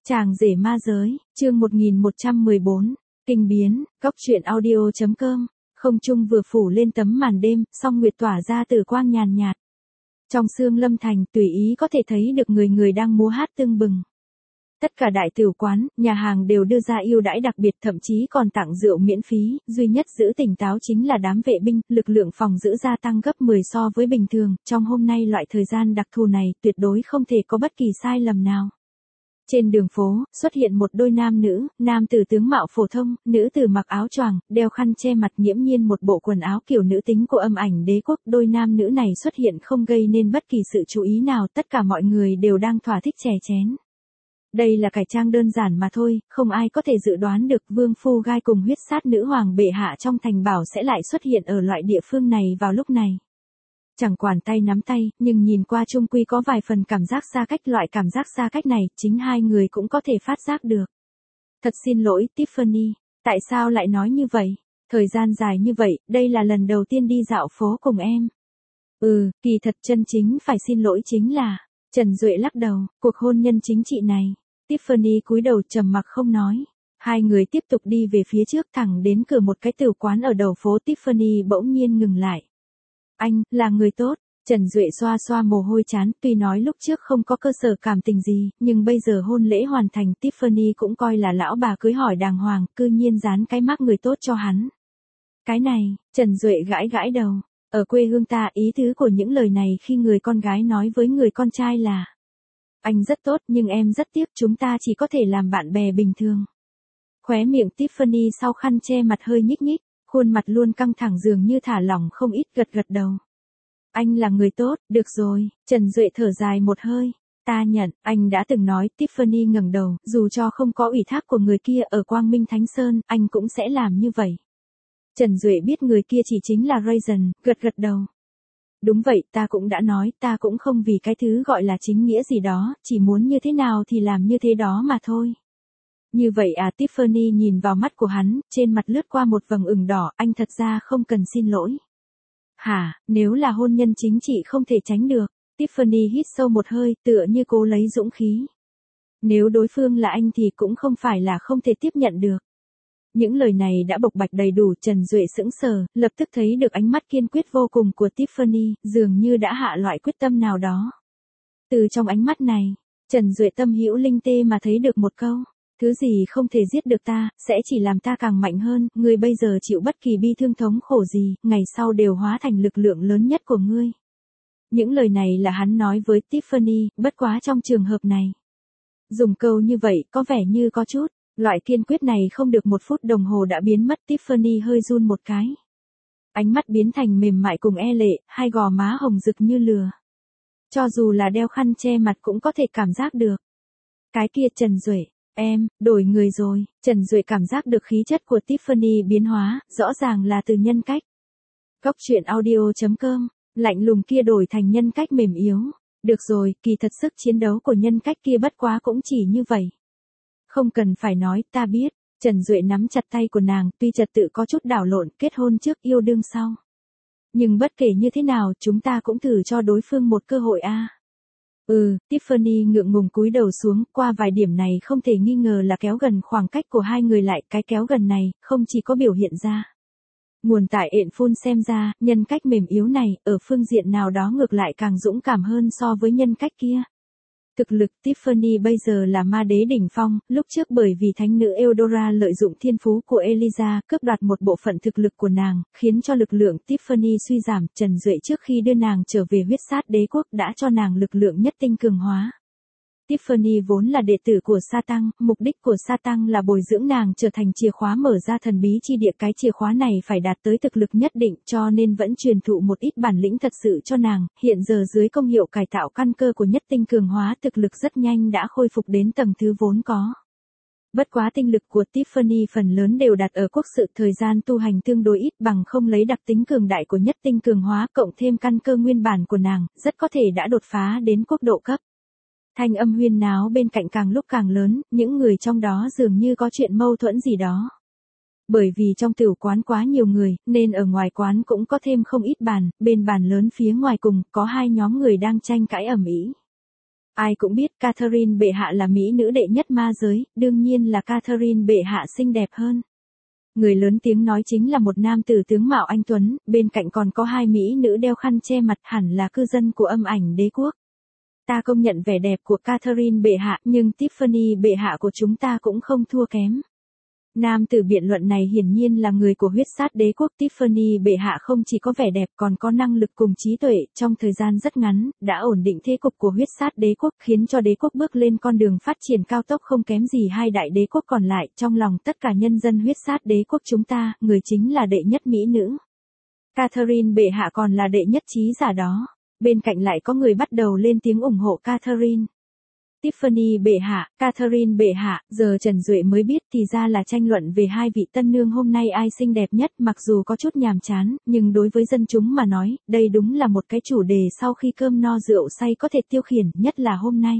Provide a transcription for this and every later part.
Chàng rể ma giới, chương 1114, kinh biến, cóc truyện audio.com, không trung vừa phủ lên tấm màn đêm, song nguyệt tỏa ra tử quang nhàn nhạt. Trong sương lâm thành, tùy ý có thể thấy được người người đang múa hát tưng bừng. Tất cả đại tiểu quán, nhà hàng đều đưa ra ưu đãi đặc biệt, thậm chí còn tặng rượu miễn phí, duy nhất giữ tỉnh táo chính là đám vệ binh, lực lượng phòng giữ gia tăng gấp 10 so với bình thường, trong hôm nay loại thời gian đặc thù này, tuyệt đối không thể có bất kỳ sai lầm nào. Trên đường phố, xuất hiện một đôi nam nữ, nam tử tướng mạo phổ thông, nữ tử mặc áo choàng, đeo khăn che mặt, nghiễm nhiên một bộ quần áo kiểu nữ tính của âm ảnh đế quốc. Đôi nam nữ này xuất hiện không gây nên bất kỳ sự chú ý nào, tất cả mọi người đều đang thỏa thích chè chén. Đây là cải trang đơn giản mà thôi, không ai có thể dự đoán được vương phu gai cùng huyết sát nữ hoàng bệ hạ trong thành bảo sẽ lại xuất hiện ở loại địa phương này vào lúc này. Chẳng quản tay nắm tay, nhưng nhìn qua chung quy có vài phần cảm giác xa cách, loại cảm giác xa cách này, chính hai người cũng có thể phát giác được. Thật xin lỗi, Tiffany, tại sao lại nói như vậy? Thời gian dài như vậy, đây là lần đầu tiên đi dạo phố cùng em. Kỳ thật chân chính phải xin lỗi chính là, Trần Duệ lắc đầu, cuộc hôn nhân chính trị này. Tiffany cúi đầu trầm mặc không nói. Hai người tiếp tục đi về phía trước thẳng đến cửa một cái tử quán ở đầu phố. Tiffany bỗng nhiên ngừng lại. Anh, là người tốt. Trần Duệ xoa xoa mồ hôi trán, tuy nói lúc trước không có cơ sở cảm tình gì, nhưng bây giờ hôn lễ hoàn thành, Tiffany cũng coi là lão bà cưới hỏi đàng hoàng, cư nhiên dán cái mác người tốt cho hắn. Cái này, Trần Duệ gãi gãi đầu. Ở quê hương ta, ý tứ của những lời này khi người con gái nói với người con trai là: anh rất tốt nhưng em rất tiếc, chúng ta chỉ có thể làm bạn bè bình thường. Khóe miệng Tiffany sau khăn che mặt hơi nhích nhích, khuôn mặt luôn căng thẳng dường như thả lỏng không ít, gật gật đầu. Anh là người tốt, được rồi. Trần Duệ thở dài một hơi. Ta nhận, anh đã từng nói. Tiffany ngẩng đầu, dù cho không có ủy thác của người kia ở Quang Minh Thánh Sơn, anh cũng sẽ làm như vậy. Trần Duệ biết người kia chỉ chính là Raisin, gật gật đầu. Đúng vậy, ta cũng đã nói, ta cũng không vì cái thứ gọi là chính nghĩa gì đó, chỉ muốn như thế nào thì làm như thế đó mà thôi. Như vậy à? Tiffany nhìn vào mắt của hắn, trên mặt lướt qua một vầng ửng đỏ, anh thật ra không cần xin lỗi. Hả, nếu là hôn nhân chính trị không thể tránh được. Tiffany hít sâu một hơi, tựa như cố lấy dũng khí. Nếu đối phương là anh thì cũng không phải là không thể tiếp nhận được. Những lời này đã bộc bạch đầy đủ. Trần Duệ sững sờ, lập tức thấy được ánh mắt kiên quyết vô cùng của Tiffany, dường như đã hạ loại quyết tâm nào đó. Từ trong ánh mắt này, Trần Duệ tâm hữu linh tê mà thấy được một câu: thứ gì không thể giết được ta, sẽ chỉ làm ta càng mạnh hơn. Ngươi bây giờ chịu bất kỳ bi thương thống khổ gì, ngày sau đều hóa thành lực lượng lớn nhất của ngươi. Những lời này là hắn nói với Tiffany, bất quá trong trường hợp này, dùng câu như vậy có vẻ như có chút. Loại kiên quyết này không được một phút đồng hồ đã biến mất. Tiffany hơi run một cái. Ánh mắt biến thành mềm mại cùng e lệ, hai gò má hồng rực như lửa. Cho dù là đeo khăn che mặt cũng có thể cảm giác được. Cái kia Trần Duệ, em, đổi người rồi. Trần Duệ cảm giác được khí chất của Tiffany biến hóa, rõ ràng là từ nhân cách. Cóc truyện audio.com, lạnh lùng kia đổi thành nhân cách mềm yếu. Được rồi, kỳ thật sức chiến đấu của nhân cách kia bất quá cũng chỉ như vậy. Không cần phải nói, ta biết. Trần Duệ nắm chặt tay của nàng, tuy trật tự có chút đảo lộn, kết hôn trước yêu đương sau. Nhưng bất kể như thế nào, chúng ta cũng thử cho đối phương một cơ hội a. Tiffany ngượng ngùng cúi đầu xuống, qua vài điểm này không thể nghi ngờ là kéo gần khoảng cách của hai người lại. Cái kéo gần này, không chỉ có biểu hiện ra nguồn tại ện phun xem ra, nhân cách mềm yếu này, ở phương diện nào đó ngược lại càng dũng cảm hơn so với nhân cách kia. Thực lực Tiffany bây giờ là ma đế đỉnh phong, lúc trước bởi vì thánh nữ Eudora lợi dụng thiên phú của Eliza, cướp đoạt một bộ phận thực lực của nàng, khiến cho lực lượng Tiffany suy giảm. Trần Duệ trước khi đưa nàng trở về huyết sát đế quốc đã cho nàng lực lượng nhất tinh cường hóa. Tiffany vốn là đệ tử của Satan, mục đích của Satan là bồi dưỡng nàng trở thành chìa khóa mở ra thần bí chi địa. Cái chìa khóa này phải đạt tới thực lực nhất định, cho nên vẫn truyền thụ một ít bản lĩnh thật sự cho nàng. Hiện giờ dưới công hiệu cải tạo căn cơ của nhất tinh cường hóa, thực lực rất nhanh đã khôi phục đến tầng thứ vốn có. Bất quá tinh lực của Tiffany phần lớn đều đặt ở quốc sự, thời gian tu hành tương đối ít, bằng không lấy đặc tính cường đại của nhất tinh cường hóa cộng thêm căn cơ nguyên bản của nàng, rất có thể đã đột phá đến quốc độ cấp. Thanh âm huyên náo bên cạnh càng lúc càng lớn, những người trong đó dường như có chuyện mâu thuẫn gì đó. Bởi vì trong tiểu quán quá nhiều người, nên ở ngoài quán cũng có thêm không ít bàn, bên bàn lớn phía ngoài cùng, có hai nhóm người đang tranh cãi ầm ĩ. Ai cũng biết Catherine bệ hạ là mỹ nữ đệ nhất ma giới, đương nhiên là Catherine bệ hạ xinh đẹp hơn. Người lớn tiếng nói chính là một nam tử tướng mạo anh tuấn, bên cạnh còn có hai mỹ nữ đeo khăn che mặt, hẳn là cư dân của Âm Ảnh Đế quốc. Ta công nhận vẻ đẹp của Catherine bệ hạ, nhưng Tiffany bệ hạ của chúng ta cũng không thua kém. Nam tử biện luận này hiển nhiên là người của huyết sát đế quốc. Tiffany bệ hạ không chỉ có vẻ đẹp còn có năng lực cùng trí tuệ, trong thời gian rất ngắn, đã ổn định thế cục của huyết sát đế quốc, khiến cho đế quốc bước lên con đường phát triển cao tốc không kém gì hai đại đế quốc còn lại. Trong lòng tất cả nhân dân huyết sát đế quốc chúng ta, người chính là đệ nhất mỹ nữ. Catherine bệ hạ còn là đệ nhất trí giả đó. Bên cạnh lại có người bắt đầu lên tiếng ủng hộ Catherine. Tiffany bệ hạ, Catherine bệ hạ, giờ Trần Duệ mới biết thì ra là tranh luận về hai vị tân nương hôm nay ai xinh đẹp nhất, mặc dù có chút nhàm chán, nhưng đối với dân chúng mà nói, đây đúng là một cái chủ đề sau khi cơm no rượu say có thể tiêu khiển, nhất là hôm nay.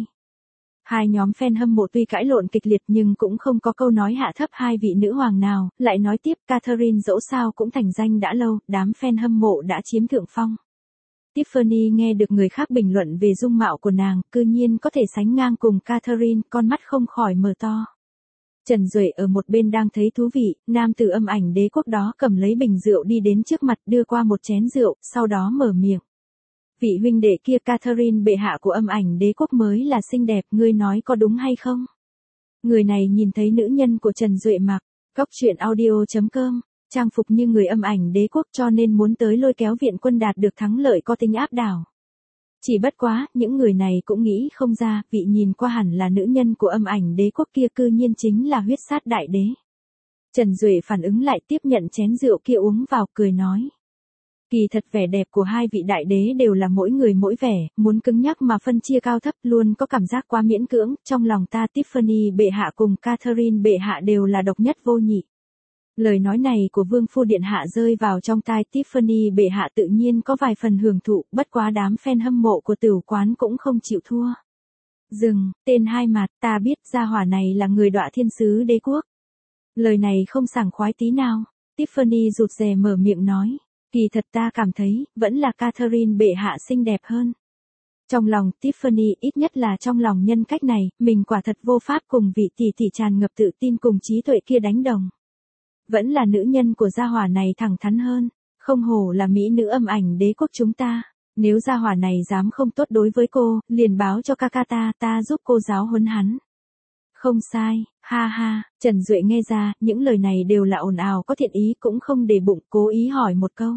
Hai nhóm fan hâm mộ tuy cãi lộn kịch liệt nhưng cũng không có câu nói hạ thấp hai vị nữ hoàng nào, lại nói tiếp Catherine dẫu sao cũng thành danh đã lâu, đám fan hâm mộ đã chiếm thượng phong. Tiffany nghe được người khác bình luận về dung mạo của nàng, cư nhiên có thể sánh ngang cùng Catherine, con mắt không khỏi mở to. Trần Duệ ở một bên đang thấy thú vị, nam tử Âm Ảnh Đế quốc đó cầm lấy bình rượu đi đến trước mặt đưa qua một chén rượu, sau đó mở miệng. Vị huynh đệ kia Catherine bệ hạ của Âm Ảnh Đế quốc mới là xinh đẹp, ngươi nói có đúng hay không? Người này nhìn thấy nữ nhân của Trần Duệ mặc, góc truyện audio.com. Trang phục như người Âm Ảnh Đế quốc cho nên muốn tới lôi kéo viện quân đạt được thắng lợi có tính áp đảo. Chỉ bất quá, những người này cũng nghĩ không ra, vị nhìn qua hẳn là nữ nhân của Âm Ảnh Đế quốc kia cư nhiên chính là huyết sát đại đế. Trần Duệ phản ứng lại tiếp nhận chén rượu kia uống vào cười nói. Kỳ thật vẻ đẹp của hai vị đại đế đều là mỗi người mỗi vẻ, muốn cứng nhắc mà phân chia cao thấp luôn có cảm giác quá miễn cưỡng, trong lòng ta Tiffany bệ hạ cùng Catherine bệ hạ đều là độc nhất vô nhị. Lời nói này của Vương phu điện hạ rơi vào trong tai Tiffany bệ hạ tự nhiên có vài phần hưởng thụ, bất quá đám fan hâm mộ của tửu quán cũng không chịu thua. Dừng, tên hai mặt, ta biết gia hỏa này là người Đọa Thiên Sứ Đế quốc. Lời này không sảng khoái tí nào, Tiffany rụt rè mở miệng nói, kỳ thật ta cảm thấy, vẫn là Catherine bệ hạ xinh đẹp hơn. Trong lòng Tiffany, ít nhất là trong lòng nhân cách này, mình quả thật vô pháp cùng vị tỷ tỷ tràn ngập tự tin cùng trí tuệ kia đánh đồng. Vẫn là nữ nhân của gia hỏa này thẳng thắn hơn, không hổ là mỹ nữ Âm Ảnh Đế quốc chúng ta. Nếu gia hỏa này dám không tốt đối với cô, liền báo cho ca ta giúp cô giáo huấn hắn. Không sai, ha ha, Trần Duệ nghe ra, những lời này đều là ồn ào có thiện ý cũng không để bụng, cố ý hỏi một câu.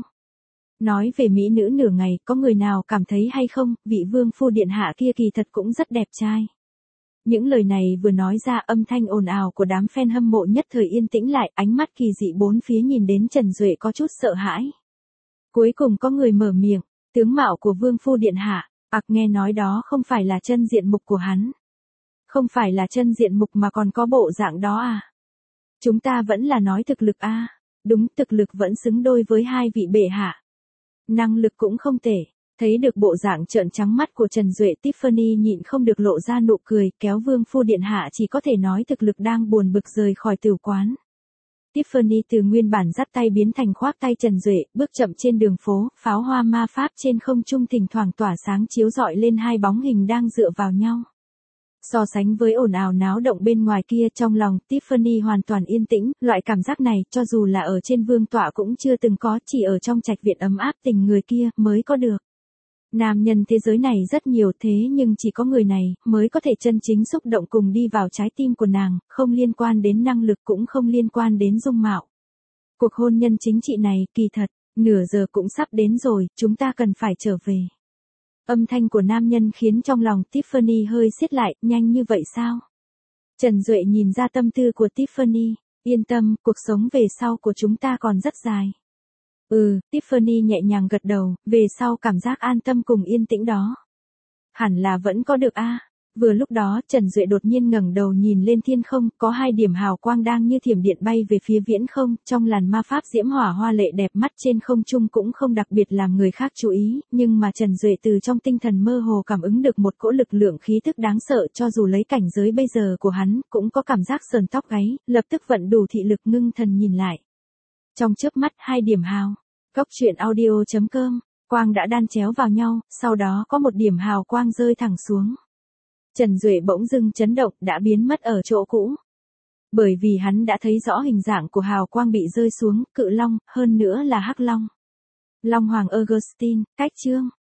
Nói về mỹ nữ nửa ngày, có người nào cảm thấy hay không, vị vương phu điện hạ kia kỳ thật cũng rất đẹp trai. Những lời này vừa nói ra âm thanh ồn ào của đám fan hâm mộ nhất thời yên tĩnh lại, ánh mắt kỳ dị bốn phía nhìn đến Trần Duệ có chút sợ hãi. Cuối cùng có người mở miệng, tướng mạo của vương phu điện hạ, nghe nói đó không phải là chân diện mục của hắn. Không phải là chân diện mục mà còn có bộ dạng đó à? Chúng ta vẫn là nói thực lực à? Đúng, thực lực vẫn xứng đôi với hai vị bệ hạ. Năng lực cũng không tệ. Thấy được bộ dạng trợn trắng mắt của Trần Duệ, Tiffany nhịn không được lộ ra nụ cười, kéo vương phu điện hạ chỉ có thể nói thực lực đang buồn bực rời khỏi tửu quán. Tiffany từ nguyên bản dắt tay biến thành khoác tay Trần Duệ, bước chậm trên đường phố, pháo hoa ma pháp trên không trung thỉnh thoảng tỏa sáng chiếu rọi lên hai bóng hình đang dựa vào nhau. So sánh với ồn ào náo động bên ngoài kia, trong lòng Tiffany hoàn toàn yên tĩnh, loại cảm giác này cho dù là ở trên vương tọa cũng chưa từng có, chỉ ở trong trạch viện ấm áp tình người kia mới có được. Nam nhân thế giới này rất nhiều thế nhưng chỉ có người này mới có thể chân chính xúc động cùng đi vào trái tim của nàng, không liên quan đến năng lực cũng không liên quan đến dung mạo. Cuộc hôn nhân chính trị này kỳ thật, nửa giờ cũng sắp đến rồi, chúng ta cần phải trở về. Âm thanh của nam nhân khiến trong lòng Tiffany hơi siết lại, nhanh như vậy sao? Trần Duệ nhìn ra tâm tư của Tiffany, yên tâm, cuộc sống về sau của chúng ta còn rất dài. Tiffany nhẹ nhàng gật đầu, về sau cảm giác an tâm cùng yên tĩnh đó. Hẳn là vẫn có được a. Vừa lúc đó, Trần Duệ đột nhiên ngẩng đầu nhìn lên thiên không, có hai điểm hào quang đang như thiểm điện bay về phía viễn không, trong làn ma pháp diễm hỏa hoa lệ đẹp mắt trên không trung cũng không đặc biệt làm người khác chú ý, nhưng mà Trần Duệ từ trong tinh thần mơ hồ cảm ứng được một cỗ lực lượng khí tức đáng sợ, cho dù lấy cảnh giới bây giờ của hắn, cũng có cảm giác sờn tóc gáy, lập tức vận đủ thị lực ngưng thần nhìn lại. Trong chớp mắt hai điểm hào, góc truyện audio.com, quang đã đan chéo vào nhau, sau đó có một điểm hào quang rơi thẳng xuống. Trần Duệ bỗng dưng chấn động đã biến mất ở chỗ cũ. Bởi vì hắn đã thấy rõ hình dạng của hào quang bị rơi xuống, cự long, hơn nữa là hắc long. Long Hoàng Augustine, cách chương.